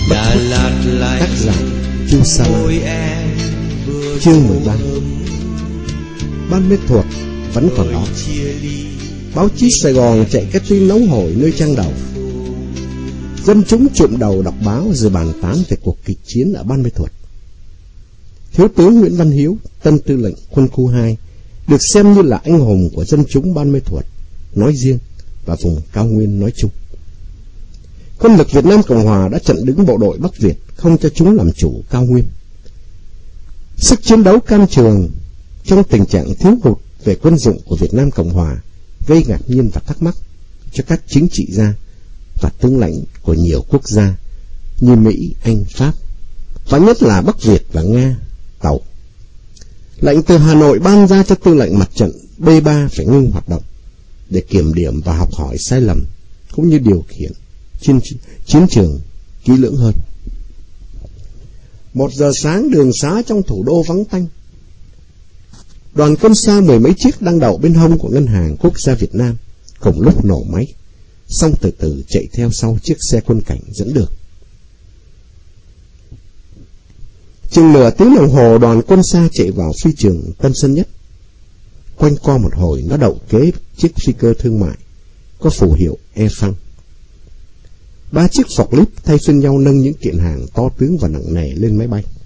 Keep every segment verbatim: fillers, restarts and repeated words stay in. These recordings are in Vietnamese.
bất khuất. Tác giả Chu Sa La. Chương mười ba. Ban mê thuột vẫn còn đó. Báo chí Sài Gòn chạy cái tin nóng hổi nơi trang đầu. Dân chúng trụm đầu đọc báo rồi bàn tán về cuộc kịch chiến ở Ban Mê Thuột. Thiếu tướng Nguyễn Văn Hiếu, tân tư lệnh quân khu hai, được xem như là anh hùng của dân chúng Ban Mê Thuột nói riêng và vùng cao nguyên nói chung. Quân lực Việt Nam Cộng Hòa đã chặn đứng bộ đội Bắc Việt, không cho chúng làm chủ cao nguyên. Sức chiến đấu can trường trong tình trạng thiếu hụt về quân dụng của Việt Nam Cộng Hòa gây ngạc nhiên và thắc mắc cho các chính trị gia và tướng lãnh của nhiều quốc gia như Mỹ, Anh, Pháp, và nhất là Bắc Việt và Nga, Tàu. Lệnh từ Hà Nội ban ra cho tư lệnh mặt trận B ba phải ngưng hoạt động để kiểm điểm và học hỏi sai lầm, cũng như điều khiển chiến, chiến trường kỹ lưỡng hơn. Một giờ sáng, đường xá trong thủ đô vắng tanh. Đoàn quân xa mười mấy chiếc đang đậu bên hông của Ngân hàng Quốc gia Việt Nam cùng lúc nổ máy, xong từ từ chạy theo sau chiếc xe quân cảnh dẫn đường. Chừng nửa tiếng đồng hồ, đoàn quân xa chạy vào phi trường Tân Sơn Nhất. Quanh co một hồi, nó đậu kế chiếc phi cơ thương mại có phù hiệu E Phăng. Ba chiếc forklift thay phiên nhau nâng những kiện hàng to tướng và nặng nề lên máy bay.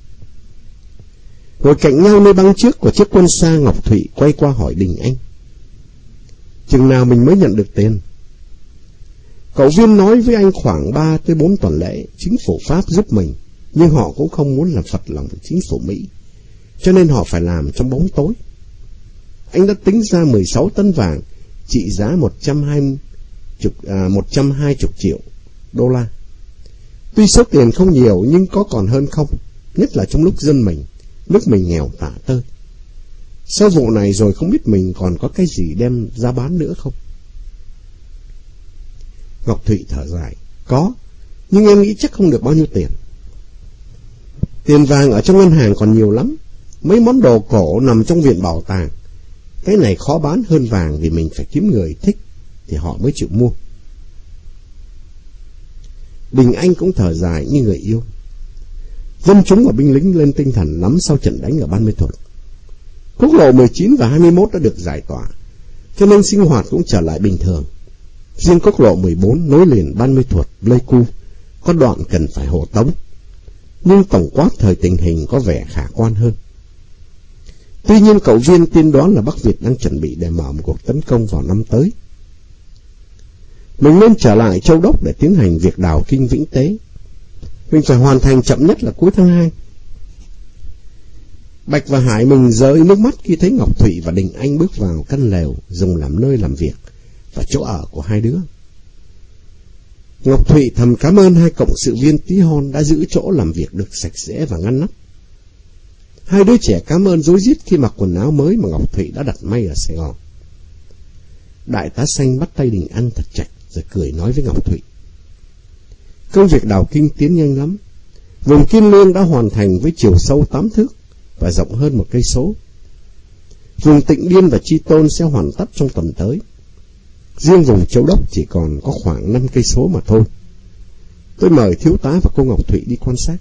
Ngồi cạnh nhau nơi băng trước của chiếc quân xa, Ngọc Thụy quay qua hỏi Đình Anh: chừng nào mình mới nhận được tiền? Cậu Viên nói với anh khoảng ba tới bốn tuần lễ chính phủ Pháp giúp mình, nhưng họ cũng không muốn làm phật lòng chính phủ Mỹ, cho nên họ phải làm trong bóng tối. Anh đã tính ra mười sáu tấn vàng trị giá một trăm hai mươi, à, một trăm hai mươi triệu đô la. Tuy số tiền không nhiều nhưng có còn hơn không, nhất là trong lúc dân mình, nước mình nghèo tả tơi. Sau vụ này rồi không biết mình còn có cái gì đem ra bán nữa không? Ngọc Thụy thở dài: có, nhưng em nghĩ chắc không được bao nhiêu tiền. Tiền vàng ở trong ngân hàng còn nhiều lắm. Mấy món đồ cổ nằm trong viện bảo tàng. Cái này khó bán hơn vàng, vì mình phải kiếm người thích thì họ mới chịu mua. Đình Anh cũng thở dài như người yêu. Dân chúng và binh lính lên tinh thần lắm sau trận đánh ở Ban Mê Thuột. Quốc lộ mười chín và hai mươi mốt đã được giải tỏa, cho nên sinh hoạt cũng trở lại bình thường. Riêng quốc lộ mười bốn nối liền Ban Mê Thuột, Pleiku có đoạn cần phải hộ tống, nhưng tổng quát thời tình hình có vẻ khả quan hơn. Tuy nhiên cậu Viên tiên đoán là Bắc Việt đang chuẩn bị để mở một cuộc tấn công vào năm tới. Mình nên trở lại Châu Đốc để tiến hành việc đào kinh Vĩnh Tế. Mình phải hoàn thành chậm nhất là cuối tháng hai. Bạch và Hải mừng rơi nước mắt khi thấy Ngọc Thụy và Đình Anh bước vào căn lều dùng làm nơi làm việc và chỗ ở của hai đứa. Ngọc Thụy thầm cảm ơn hai cộng sự viên tí hon đã giữ chỗ làm việc được sạch sẽ và ngăn nắp. Hai đứa trẻ cảm ơn rối rít khi mặc quần áo mới mà Ngọc Thụy đã đặt may ở Sài Gòn. Đại tá Xanh bắt tay Đình Anh thật chặt rồi cười nói với Ngọc Thụy: công việc đào kinh tiến nhanh lắm. Vùng Kiên Lương đã hoàn thành với chiều sâu tám thước và rộng hơn một cây số. Vùng Tịnh Biên và Chi Tôn sẽ hoàn tất trong tuần tới. Riêng vùng Châu Đốc chỉ còn có khoảng năm cây số mà thôi. Tôi mời thiếu tá và cô Ngọc Thụy đi quan sát.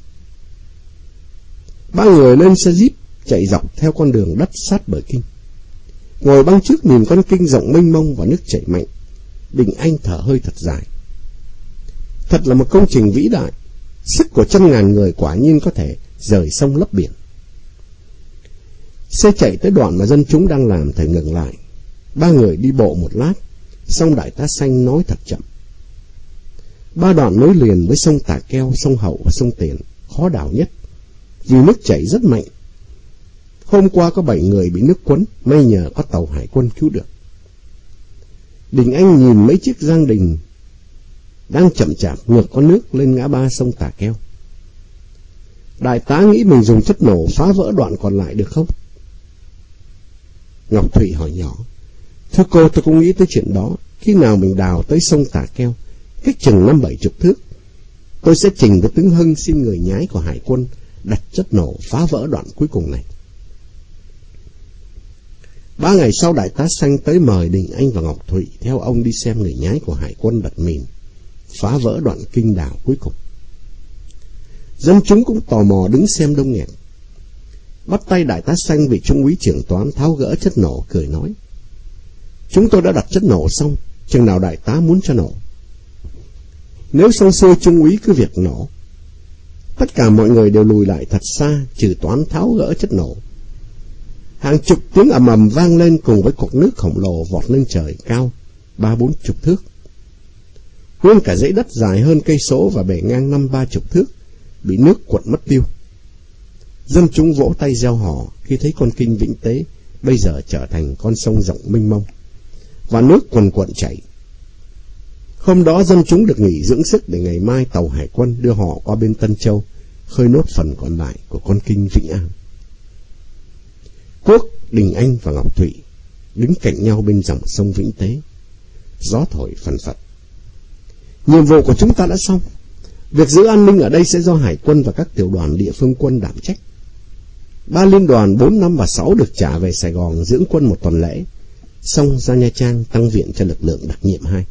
Ba người lên xe jeep chạy dọc theo con đường đất sát bờ kinh. Ngồi băng trước nhìn con kinh rộng mênh mông và nước chảy mạnh, Đình Anh thở hơi thật dài. Thật là một công trình vĩ đại. Sức của trăm ngàn người quả nhiên có thể rời sông lấp biển. Xe chạy tới đoạn mà dân chúng đang làm thì ngừng lại. Ba người đi bộ một lát, xong đại tá Xanh nói thật chậm: ba đoạn nối liền với sông Tà Keo, sông Hậu và sông Tiền khó đào nhất, vì nước chảy rất mạnh. Hôm qua có bảy người bị nước cuốn, may nhờ có tàu hải quân cứu được. Đình Anh nhìn mấy chiếc giang đình đang chậm chạp ngược con nước lên ngã ba sông Tà Keo. Đại tá nghĩ mình dùng chất nổ phá vỡ đoạn còn lại được không? Ngọc Thụy hỏi nhỏ: thưa cô, tôi cũng nghĩ tới chuyện đó. Khi nào mình đào tới sông Tà Keo, cách chừng năm bảy chục thước, tôi sẽ trình với tướng Hưng xin người nhái của hải quân đặt chất nổ phá vỡ đoạn cuối cùng này. Ba ngày sau, đại tá Xanh tới mời Đình Anh và Ngọc Thụy theo ông đi xem người nhái của hải quân đặt mìn phá vỡ đoạn kinh đào cuối cùng. Dân chúng cũng tò mò đứng xem đông nghẹt. Bắt tay đại tá Xanh vị trung úy trưởng toán tháo gỡ chất nổ, cười nói: "Chúng tôi đã đặt chất nổ xong, chừng nào đại tá muốn cho nổ?" Nếu xong xuôi, trung úy cứ việc nổ. Tất cả mọi người đều lùi lại thật xa, trừ toán tháo gỡ chất nổ. Hàng chục tiếng ầm ầm vang lên cùng với cột nước khổng lồ vọt lên trời cao ba bốn chục thước. Nguyên cả dãy đất dài hơn cây số và bề ngang năm ba chục thước bị nước cuộn mất tiêu. Dân chúng vỗ tay reo hò khi thấy con kinh Vĩnh Tế bây giờ trở thành con sông rộng mênh mông và nước quần quận chảy. Hôm đó dân chúng được nghỉ dưỡng sức để ngày mai tàu hải quân đưa họ qua bên Tân Châu khơi nốt phần còn lại của con kinh Vĩnh An. Quốc, Đình Anh và Ngọc Thụy đứng cạnh nhau bên dòng sông Vĩnh Tế. Gió thổi phần phật. Nhiệm vụ của chúng ta đã xong. Việc giữ an ninh ở đây sẽ do hải quân và các tiểu đoàn địa phương quân đảm trách. Ba liên đoàn bốn, năm và sáu được trả về Sài Gòn dưỡng quân một tuần lễ, xong ra Nha Trang tăng viện cho lực lượng đặc nhiệm hai.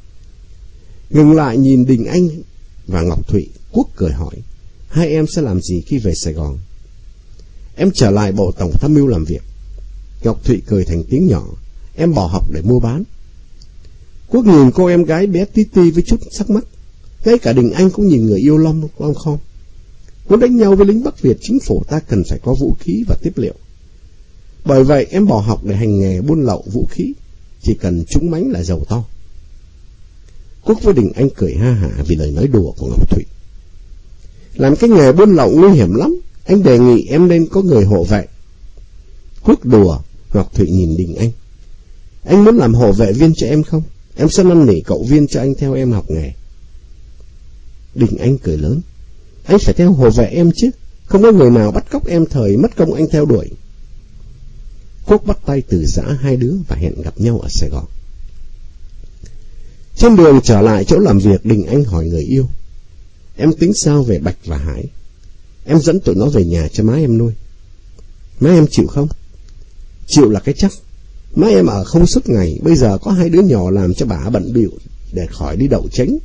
Ngừng lại nhìn Đình Anh và Ngọc Thụy, Quốc cười hỏi: "Hai em sẽ làm gì khi về Sài Gòn?" "Em trở lại Bộ Tổng Tham mưu làm việc." Ngọc Thụy cười thành tiếng nhỏ: "Em bỏ học để mua bán." Quốc nhìn cô em gái bé tí ti với chút sắc mắt. Ngay cả Đình Anh cũng nhìn người yêu lom lom khom. Muốn đánh nhau với lính Bắc Việt, chính phủ ta cần phải có vũ khí và tiếp liệu. Bởi vậy em bỏ học để hành nghề buôn lậu vũ khí, chỉ cần trúng mánh là giàu to. Quốc với Đình Anh cười ha hả vì lời nói đùa của Ngọc Thụy. Làm cái nghề buôn lậu nguy hiểm lắm, anh đề nghị em nên có người hộ vệ. Quốc đùa. Ngọc Thụy nhìn Đình Anh: "Anh muốn làm hộ vệ viên cho em không? Em sẽ năn nỉ cậu Viên cho anh theo em học nghề." Đình Anh cười lớn: "Anh phải theo hộ vệ em chứ, không có người nào bắt cóc em thời mất công anh theo đuổi." Quốc bắt tay từ giã hai đứa và hẹn gặp nhau ở Sài Gòn. Trên đường trở lại chỗ làm việc, Đình Anh hỏi người yêu: "Em tính sao về Bạch và Hải? Em dẫn tụi nó về nhà cho má em nuôi." "Má em chịu không?" "Chịu là cái chắc. Má em ở không suốt ngày, bây giờ có hai đứa nhỏ làm cho bà bận bịu để khỏi đi đậu tránh."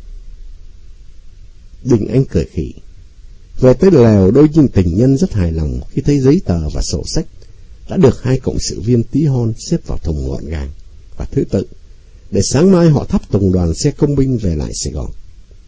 Đình Anh cười khỉ. Về tới lều, đôi dinh tình nhân rất hài lòng khi thấy giấy tờ và sổ sách đã được hai cộng sự viên tí hon xếp vào thùng gọn gàng và thứ tự, để sáng mai họ thắp tùng đoàn xe công binh về lại Sài Gòn.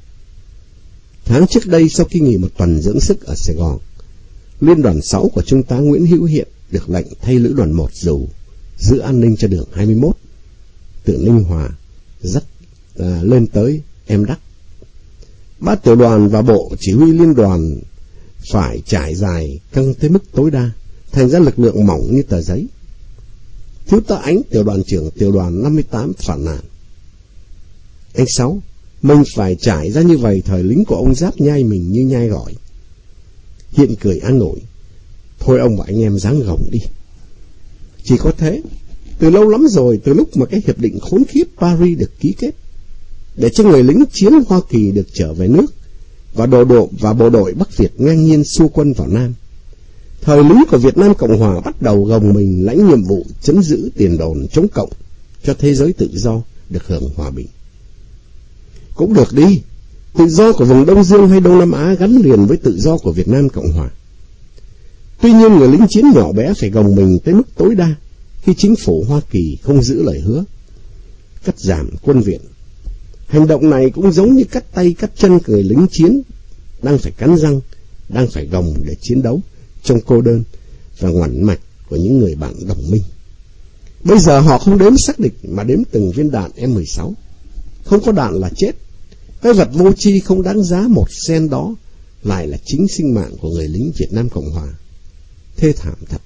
Tháng trước đây, sau khi nghỉ một tuần dưỡng sức ở Sài Gòn, Liên đoàn sáu của Trung tá Nguyễn Hữu Hiện được lệnh thay Lữ đoàn một dù giữ an ninh cho đường hai mươi mốt từ Ninh Hòa dắt à, lên tới Em Đắc. Ba tiểu đoàn và bộ chỉ huy liên đoàn phải trải dài căng tới mức tối đa, thành ra lực lượng mỏng như tờ giấy. Thiếu tá Ánh, tiểu đoàn trưởng tiểu đoàn năm mươi tám phản nàn: "Anh Sáu, mình phải trải ra như vậy, thời lính của ông Giáp nhai mình như nhai gỏi." Hiện cười an ủi: "Thôi ông và anh em ráng gồng đi." Chỉ có thế, từ lâu lắm rồi, từ lúc mà cái hiệp định khốn khiếp Paris được ký kết, để cho người lính chiến Hoa Kỳ được trở về nước và bộ đội và bộ đội Bắc Việt ngang nhiên xua quân vào Nam, thời lính của Việt Nam Cộng Hòa bắt đầu gồng mình lãnh nhiệm vụ trấn giữ tiền đồn chống cộng cho thế giới tự do được hưởng hòa bình. Cũng được đi, tự do của vùng Đông Dương hay Đông Nam Á gắn liền với tự do của Việt Nam Cộng Hòa. Tuy nhiên người lính chiến nhỏ bé phải gồng mình tới mức tối đa khi chính phủ Hoa Kỳ không giữ lời hứa cắt giảm quân viện. Hành động này cũng giống như cắt tay cắt chân người lính chiến đang phải cắn răng, đang phải gồng để chiến đấu trong cô đơn và ngoằn mạch của những người bạn đồng minh. Bây giờ họ không đếm xác địch mà đếm từng viên đạn M mười sáu. Không có đạn là chết. Cái vật vô tri không đáng giá một sen đó lại là chính sinh mạng của người lính Việt Nam Cộng Hòa. Thê thảm thật.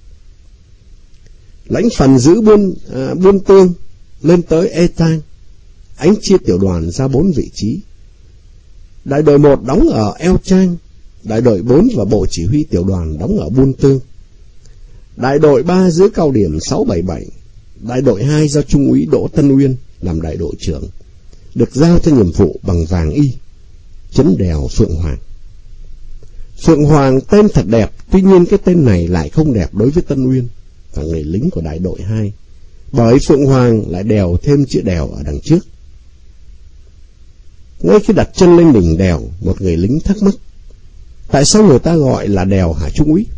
Lãnh phần giữ buôn à, buôn tương lên tới E Tang, Ánh chia tiểu đoàn ra bốn vị trí. Đại đội một đóng ở Eo Trang, đại đội bốn và bộ chỉ huy tiểu đoàn đóng ở Buôn Tương. Đại đội ba dưới cao điểm sáu bảy bảy, đại đội hai do Trung úy Đỗ Tân Uyên làm đại đội trưởng, được giao cho nhiệm vụ bằng vàng y, trấn đèo Phượng Hoàng. Phượng Hoàng tên thật đẹp, tuy nhiên cái tên này lại không đẹp đối với Tân Uyên và người lính của đại đội hai, bởi Phượng Hoàng lại đèo thêm chữ đèo ở đằng trước. Ngay khi đặt chân lên đỉnh đèo, một người lính thắc mắc: Tại sao người ta gọi là đèo hả Trung úy?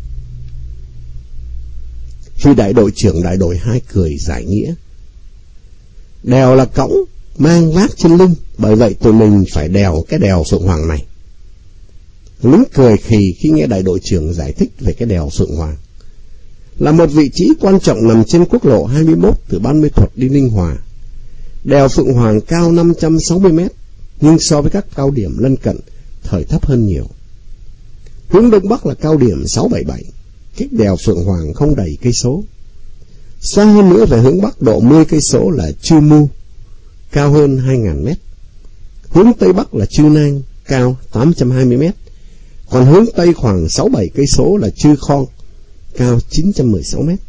Vì đại đội trưởng đại đội hai cười giải nghĩa. Đèo là cõng mang vác trên lưng, bởi vậy tụi mình phải đèo cái đèo Phượng Hoàng này. Lính cười khì khi nghe đại đội trưởng giải thích về cái đèo Phượng Hoàng. Là một vị trí quan trọng nằm trên quốc lộ hai mươi mốt từ Ban Mê Thuột đi Ninh Hòa. Đèo Phượng Hoàng cao năm trăm sáu mươi mét, nhưng so với các cao điểm lân cận, thời thấp hơn nhiều. Hướng Đông Bắc là cao điểm sáu bảy bảy, cách đèo Phượng Hoàng không đầy cây số. Xa hơn nữa về hướng Bắc độ mười cây số là Chư Mu, cao hơn hai nghìn mét. Hướng Tây Bắc là Chư Nang, cao tám trăm hai mươi mét. Còn hướng Tây khoảng sáu bảy cây số là Chư Khong, cao chín trăm mười sáu mét.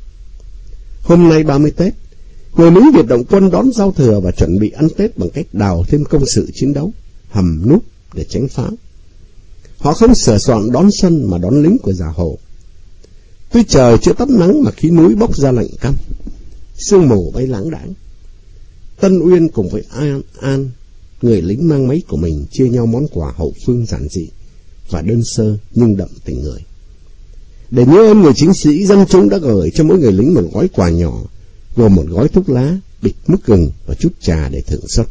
Hôm nay ba mươi Tết, người lính Việt Động Quân đón giao thừa và chuẩn bị ăn Tết bằng cách đào thêm công sự chiến đấu, hầm núp để tránh pháo. Họ không sửa soạn đón xuân mà đón lính của Già Hồ. Tuy trời chưa tắt nắng mà khí núi bốc ra lạnh căm, sương mù bay lãng đãng. Tân Uyên cùng với An, An, người lính mang máy của mình, chia nhau món quà hậu phương giản dị và đơn sơ nhưng đậm tình người. Để nhớ ơn người chiến sĩ, dân chúng đã gửi cho mỗi người lính một gói quà nhỏ, gồm một gói thuốc lá, bịch mứt gừng và chút trà để thưởng xuân.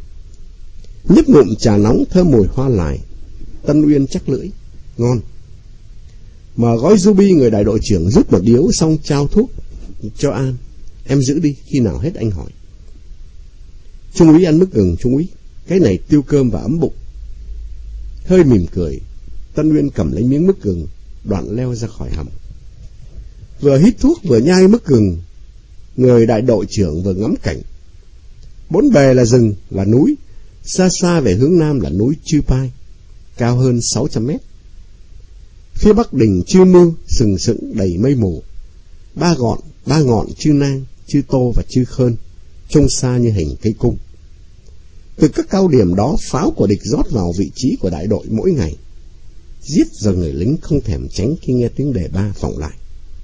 Nhấp ngụm trà nóng thơm mùi hoa lài, Tân Uyên chắc lưỡi, ngon. Mở gói ruby, người đại đội trưởng rút một điếu xong trao thuốc cho An. Em giữ đi, khi nào hết anh hỏi. Trung úy ăn mứt gừng, Trung úy, cái này tiêu cơm và ấm bụng. Hơi mỉm cười, Tân Uyên cầm lấy miếng mứt gừng, đoạn leo ra khỏi hầm. Vừa hít thuốc vừa nhai mứt gừng, người đại đội trưởng vừa ngắm cảnh. Bốn bề là rừng, là núi, xa xa về hướng nam là núi Chư Pai, cao hơn sáu trăm mét. Phía bắc đỉnh Chư Mư sừng sững đầy mây mù. Ba gọn, ba ngọn Chư Nang, Chư Tô và Chư Khơn trông xa như hình cây cung. Từ các cao điểm đó, pháo của địch rót vào vị trí của đại đội mỗi ngày, giết giờ người lính không thèm tránh khi nghe tiếng đề ba vọng lại.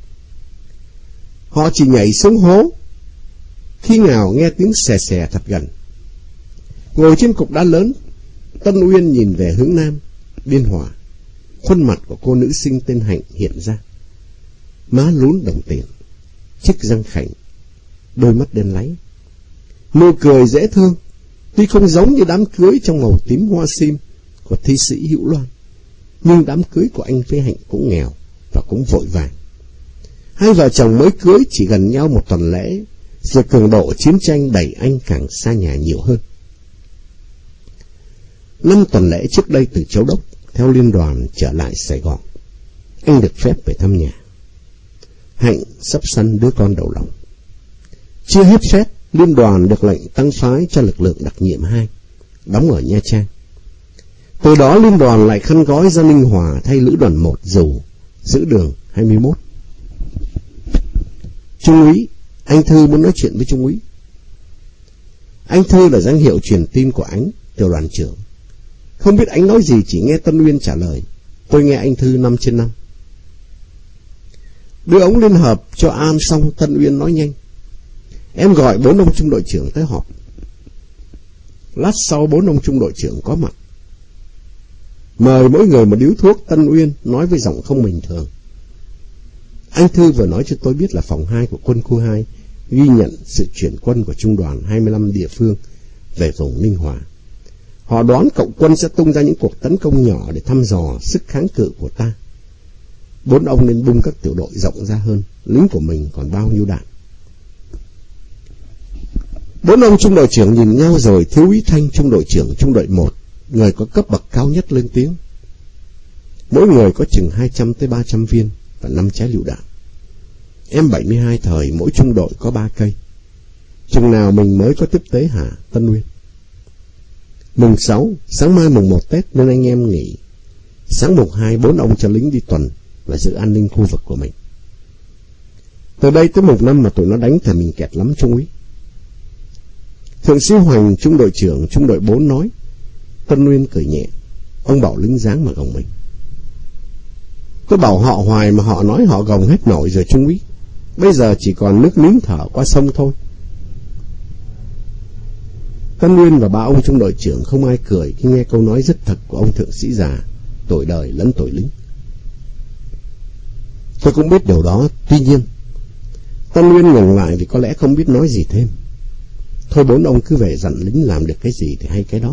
Họ chỉ nhảy xuống hố khi nào nghe tiếng xè xè thật gần. Ngồi trên cục đá lớn, Tân Uyên nhìn về hướng nam, Biên Hòa. Khuôn mặt của cô nữ sinh tên Hạnh hiện ra. Má lún đồng tiền, chiếc răng khảnh, đôi mắt đen láy. Nụ cười dễ thương, tuy không giống như đám cưới trong màu tím hoa sim của thi sĩ Hữu Loan, nhưng đám cưới của anh với Hạnh cũng nghèo và cũng vội vàng. Hai vợ chồng mới cưới chỉ gần nhau một tuần lễ, rồi cường độ chiến tranh đẩy anh càng xa nhà nhiều hơn. Năm tuần lễ trước đây, từ Châu Đốc theo liên đoàn trở lại Sài Gòn, anh được phép về thăm nhà. Hạnh sắp sanh đứa con đầu lòng. Chưa hết phép, liên đoàn được lệnh tăng phái cho lực lượng đặc nhiệm hai, đóng ở Nha Trang. Từ đó liên đoàn lại khăn gói ra Ninh Hòa thay lữ đoàn một dù giữ đường hai mươi mốt. Trung úy, anh Thư muốn nói chuyện với Trung úy. Anh Thư là danh hiệu truyền tin của Ánh, tiểu đoàn trưởng. Không biết Ánh nói gì, chỉ nghe Tân Uyên trả lời. Tôi nghe anh Thư năm trên năm. Đưa ống liên hợp cho An xong, Tân Uyên nói nhanh. Em gọi bốn ông trung đội trưởng tới họp. Lát sau bốn ông trung đội trưởng có mặt. Mời mỗi người một điếu thuốc, Tân Uyên nói với giọng không bình thường. Anh Thư vừa nói cho tôi biết là phòng hai của quân khu hai ghi nhận sự chuyển quân của trung đoàn hai mươi lăm địa phương về vùng Ninh Hòa. Họ đoán cộng quân sẽ tung ra những cuộc tấn công nhỏ để thăm dò sức kháng cự của ta. Bốn ông nên bung các tiểu đội rộng ra hơn, lính của mình còn bao nhiêu đạn. Bốn ông trung đội trưởng nhìn nhau rồi thiếu úy Thanh, trung đội trưởng trung đội một, người có cấp bậc cao nhất, lên tiếng. Mỗi người có chừng hai trăm tới ba trăm viên và năm trái lựu đạn. Em bảy mươi hai thời, mỗi trung đội có ba cây. Chừng nào mình mới có tiếp tế hả, Tân Uyên? Mùng sáu, sáng mai mùng một Tết nên anh em nghỉ. Sáng mùng hai, bốn ông cho lính đi tuần và giữ an ninh khu vực của mình. Từ đây tới mùng năm mà tụi nó đánh thì mình kẹt lắm, Trung úy. Thượng sĩ Hoành, trung đội trưởng trung đội bốn nói. Tân Uyên cười nhẹ. Ông bảo lính dáng mà gồng mình. Tôi bảo họ hoài mà họ nói họ gồng hết nổi rồi, Trung úy. Bây giờ chỉ còn nước nín thở qua sông thôi. Tân Uyên và ba ông trung đội trưởng không ai cười khi nghe câu nói rất thật của ông thượng sĩ già. tội đời lẫn tội lính. Tôi cũng biết điều đó, tuy nhiên Tân Nguyên ngừng lại vì có lẽ không biết nói gì thêm. Thôi bốn ông cứ về dặn lính làm được cái gì thì hay cái đó.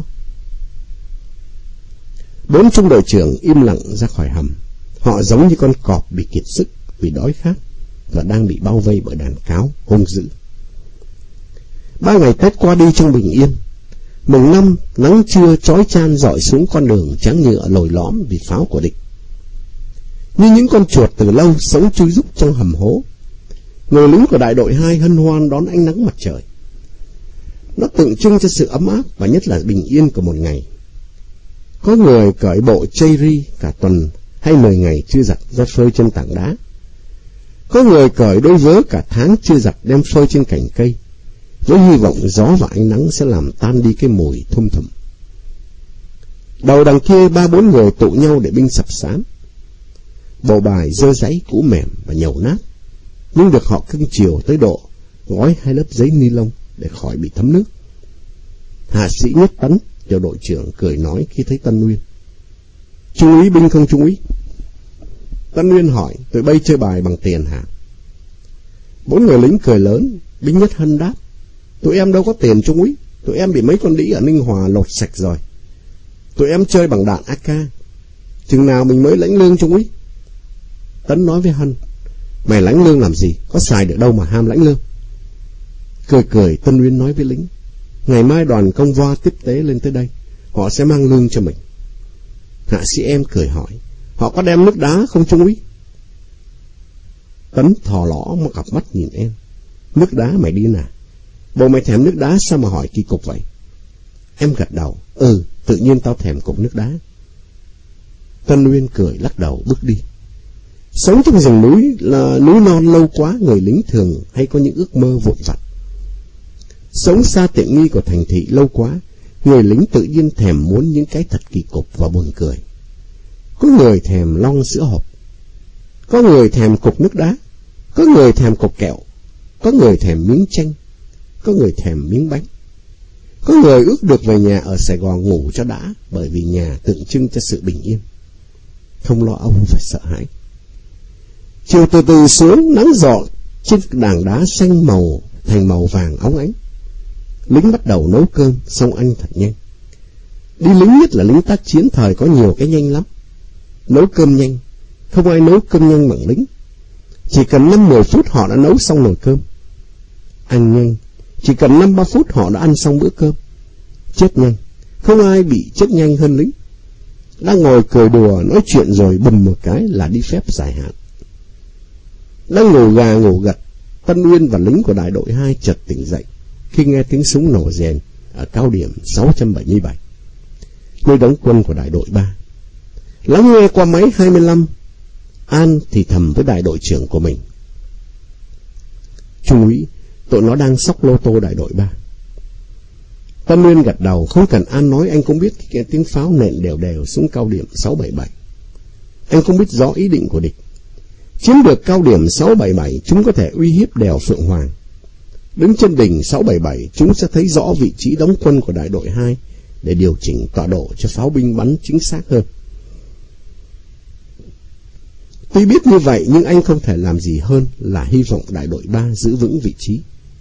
Bốn trung đội trưởng im lặng ra khỏi hầm. Họ giống như con cọp bị kiệt sức vì đói khát và đang bị bao vây bởi đàn cáo hung dữ. Ba ngày Tết qua đi trong bình yên. Mùng năm, nắng trưa chói chan rọi xuống con đường trắng nhựa lồi lõm vì pháo của địch. Như những con chuột từ lâu sống chui rúc trong hầm hố, người lính của đại đội hai hân hoan đón ánh nắng mặt trời. Nó tượng trưng cho sự ấm áp và nhất là bình yên của một ngày. Có người cởi bộ chây ri cả tuần hay mười ngày chưa giặt ra phơi trên tảng đá. Có người cởi đôi vớ cả tháng chưa giặt đem phơi trên cành cây, với hy vọng gió và ánh nắng sẽ làm tan đi cái mùi thum thùm. Đầu đằng kia ba bốn người tụ nhau để binh sập sám. Bộ bài dơ dáy cũ mềm và nhầu nát, nhưng được họ cưng chiều tới độ gói hai lớp giấy ni lông để khỏi bị thấm nước. Hạ sĩ Nhất Tấn, tiểu đội trưởng, cười nói khi thấy Tân Nguyên: "Trung úy binh không trung úy?" Tân Nguyên hỏi: "Tụi bay chơi bài bằng tiền hả?" Bốn người lính cười lớn. Binh Nhất Hân đáp: "Tụi em đâu có tiền trung úy, tụi em bị mấy con đĩ ở Ninh Hòa lột sạch rồi. Tụi em chơi bằng đạn a ca. Chừng nào mình mới lãnh lương trung úy?" Tấn nói với Hân: "Mày lãnh lương làm gì, có xài được đâu mà ham lãnh lương." Cười cười, Tân Nguyên nói với lính: "Ngày mai đoàn công voa tiếp tế lên tới đây, họ sẽ mang lương cho mình." Hạ sĩ em cười hỏi: "Họ có đem nước đá không trung úy?" Tấn thò lõ một cặp mắt nhìn em: "Nước đá mày đi nào? Bộ mày thèm nước đá sao mà hỏi kỳ cục vậy?" Em gật đầu: "Ừ, tự nhiên tao thèm cục nước đá." Tân Nguyên cười lắc đầu bước đi. Sống trong rừng núi là núi non lâu quá, người lính thường hay có những ước mơ vụn vặt. Sống xa tiện nghi của thành thị lâu quá, người lính tự nhiên thèm muốn những cái thật kỳ cục và buồn cười. Có người thèm lon sữa hộp, có người thèm cục nước đá, có người thèm cục kẹo, có người thèm miếng chanh, có người thèm miếng bánh. Có người ước được về nhà ở Sài Gòn ngủ cho đã, bởi vì nhà tượng trưng cho sự bình yên, không lo âu phải sợ hãi. Chiều từ từ xuống, nắng rọi trên đàng đá xanh màu thành màu vàng óng ánh. Lính bắt đầu nấu cơm, xong ăn thật nhanh. Đi lính, nhất là lính tác chiến thời, có nhiều cái nhanh lắm. Nấu cơm nhanh, không ai nấu cơm nhanh bằng lính. Chỉ cần năm mười phút họ đã nấu xong nồi cơm. Ăn nhanh, chỉ cần năm ba phút họ đã ăn xong bữa cơm. Chết nhanh, không ai bị chết nhanh hơn lính. Đang ngồi cười đùa nói chuyện rồi bùm một cái là đi phép dài hạn. Đang ngủ gà ngủ gật, Tân Nguyên và lính của đại đội hai chợt tỉnh dậy khi nghe tiếng súng nổ rền ở cao điểm sáu trăm bảy mươi bảy, nơi đóng quân của đại đội ba. Lắng nghe qua máy hai mươi lăm, An thì thầm với đại đội trưởng của mình: "Trung úy, tụi nó đang xóc lô tô đại đội ba." Tân Nguyên gật đầu, không cần An nói anh cũng biết khi nghe tiếng pháo nện đều đều xuống cao điểm sáu bảy bảy. Anh cũng biết rõ ý định của địch. Chiếm được cao điểm sáu bảy bảy, chúng có thể uy hiếp đèo Phượng Hoàng. Đứng trên đỉnh sáu bảy bảy, chúng sẽ thấy rõ vị trí đóng quân của đại đội hai để điều chỉnh tọa độ cho pháo binh bắn chính xác hơn. Tuy biết như vậy, nhưng anh không thể làm gì hơn là hy vọng đại đội ba giữ vững vị trí.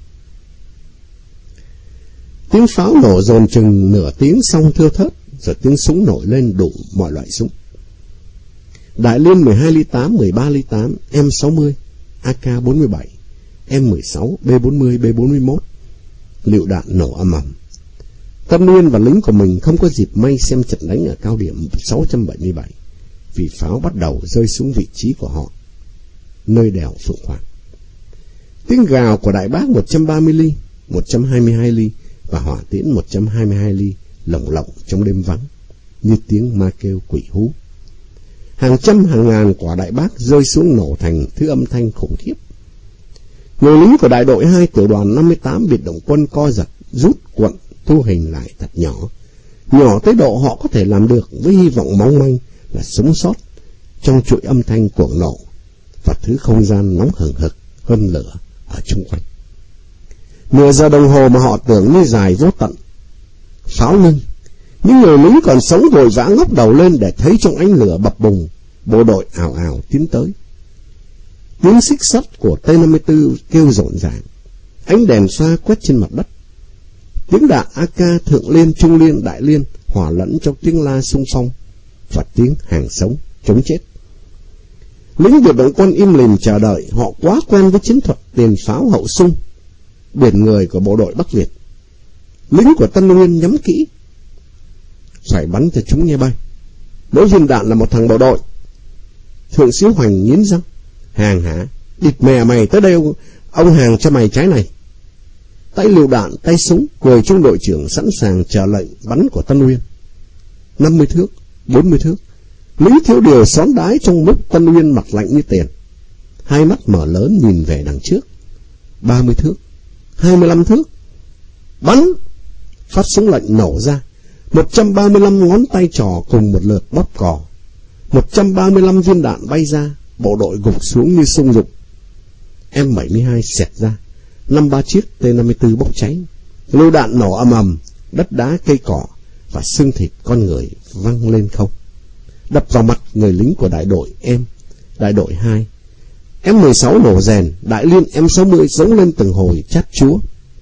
Tiếng pháo nổ dồn chừng nửa tiếng xong thưa thớt, rồi tiếng súng nổi lên đủ mọi loại súng. Đại liên mười hai ly tám, mười ba ly tám, M sáu mươi, A K bốn mươi bảy, M mười sáu, B bốn mươi, B bốn mươi mốt. Lựu đạn nổ ầm ầm. Tân Nguyên và lính của mình không có dịp may xem trận đánh ở cao điểm sáu trăm bảy mươi bảy, vì pháo bắt đầu rơi xuống vị trí của họ, nơi đèo Phượng Hoàng. Tiếng gào của đại bác một trăm ba mươi ly, một trăm hai mươi hai ly và hỏa tiễn một trăm hai mươi hai ly lồng lộng trong đêm vắng, như tiếng ma kêu quỷ hú. Hàng trăm hàng ngàn quả đại bác rơi xuống nổ thành thứ âm thanh khủng khiếp. Người lính của đại đội hai tiểu đoàn năm mươi tám biệt động quân co giật, rút cuộn, thu hình lại thật nhỏ, nhỏ tới độ họ có thể làm được với hy vọng mong manh là sống sót trong chuỗi âm thanh cuồng nổ và thứ không gian nóng hừng hực hơn lửa ở chung quanh. Nửa giờ đồng hồ mà họ tưởng như dài vô tận. Pháo ngưng, Những người lính còn sống vội vã ngóc đầu lên để thấy trong ánh lửa bập bùng, bộ đội ào ào tiến tới. Tiếng xích sắt của T năm mươi tư kêu rộn ràng, ánh đèn xoa quét trên mặt đất. Tiếng đạn a ca thượng liên, trung liên, đại liên hòa lẫn trong tiếng la xung phong và tiếng hàng sống chống chết. Lính biệt động quân im lìm chờ đợi, họ quá quen với chiến thuật tiền pháo hậu xung, biển người của bộ đội Bắc Việt. Lính của Tân Nguyên nhắm kỹ, phải bắn cho chúng nghe bay. Mỗi viên đạn là một thằng bộ đội. Thượng sĩ Hoành nghiến răng: Hàng hả? Địt mẹ mày, tới đây ông, ông hàng cho mày trái này. Tay lựu đạn, tay súng, người trung đội trưởng sẵn sàng chờ lệnh bắn của Tân Nguyên. Năm mươi thước, bốn mươi thước, lính thiếu điều xón đái trong lúc Tân Nguyên mặt lạnh như tiền, hai mắt mở lớn nhìn về đằng trước. Ba mươi thước, hai mươi lăm thước, bắn! Phát súng lệnh nổ ra, một trăm ba mươi lăm ngón tay trỏ cùng một lượt bóp cò. Một trăm ba mươi lăm viên đạn bay ra, bộ đội gục xuống như sung dục. M bảy mươi hai xẹt ra, năm ba chiếc T năm mươi tư bốc cháy. Lựu đạn nổ ầm ầm, đất đá, cây cỏ và xương thịt con người văng lên không, đập vào mặt người lính của đại đội em, đại đội hai. M mười sáu nổ rèn, đại liên M sáu mươi giống lên từng hồi chát chúa.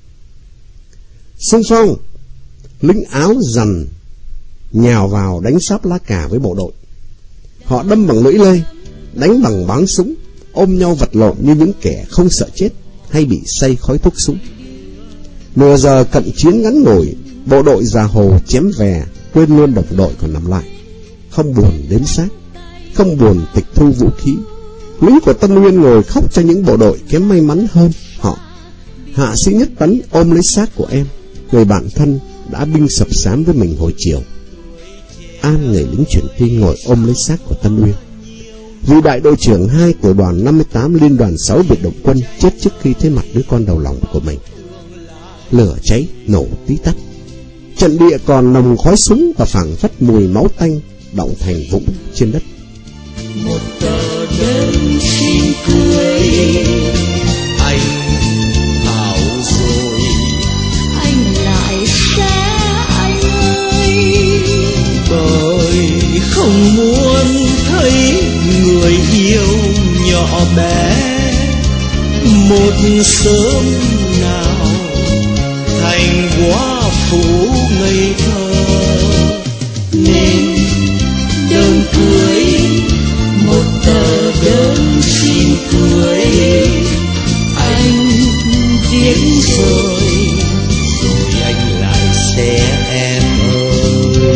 Xung phong! Lính áo rằn nhào vào đánh sáp lá cà với bộ đội. Họ đâm bằng lưỡi lê, đánh bằng báng súng, ôm nhau vật lộn như những kẻ không sợ chết hay bị say khói thuốc súng. Nửa giờ cận chiến ngắn ngủi, bộ đội già hồ chém về, quên luôn đồng đội còn nằm lại, không buồn đếm xác, không buồn tịch thu vũ khí. Lính của Tân Nguyên ngồi khóc cho những bộ đội kém may mắn hơn họ. Hạ sĩ Nhất Tấn ôm lấy xác của em, người bạn thân đã binh sập xám với mình hồi chiều. An, người lính chuyển tin, ngồi ôm lấy xác của Tân Nguyên. Vị đại đội trưởng hai tiểu đoàn năm mươi tám liên đoàn sáu biệt động quân chết trước khi thấy mặt đứa con đầu lòng của mình. Lửa cháy nổ tí tách, trận địa còn nồng khói súng và phảng phất mùi máu tanh đọng thành vũng trên đất. Một tờ đơn xin cưới anh hảo rồi, anh lại xa anh ơi, bởi không muốn thấy người yêu nhỏ bé một sớm nào thành quá phủ ngây thơ, nên đơn cưới, một tờ đơn xin cưới anh viết rồi, rồi anh lại sẽ em ơi.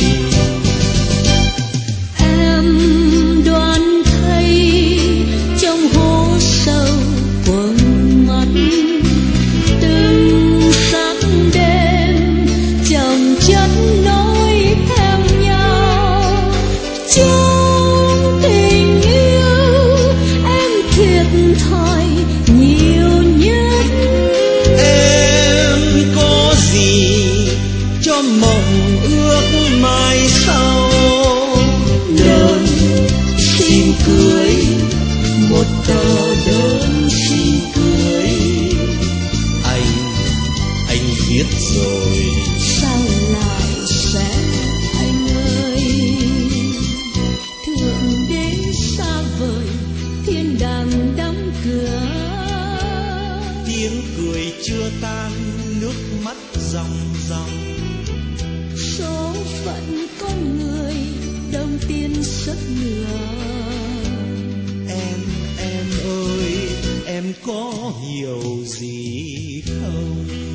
Em đoán thấy trong hố sâu quầng mắt, từng sáng đêm chồng chất nối theo nhau. Trong tình yêu em thiệt thòi nhiều nhất. Em có gì cho mộng ước mai sau? Đơn xin cưới, một tờ đơn xin cưới anh, anh viết rồi, sao lại sẽ anh ơi? Thượng đế xa vời, thiên đàng đóng cửa, tiếng cười chưa tan, nước mắt ròng ròng. Số phận con người đông tiên rất nửa. Em, em ơi, em có hiểu gì không?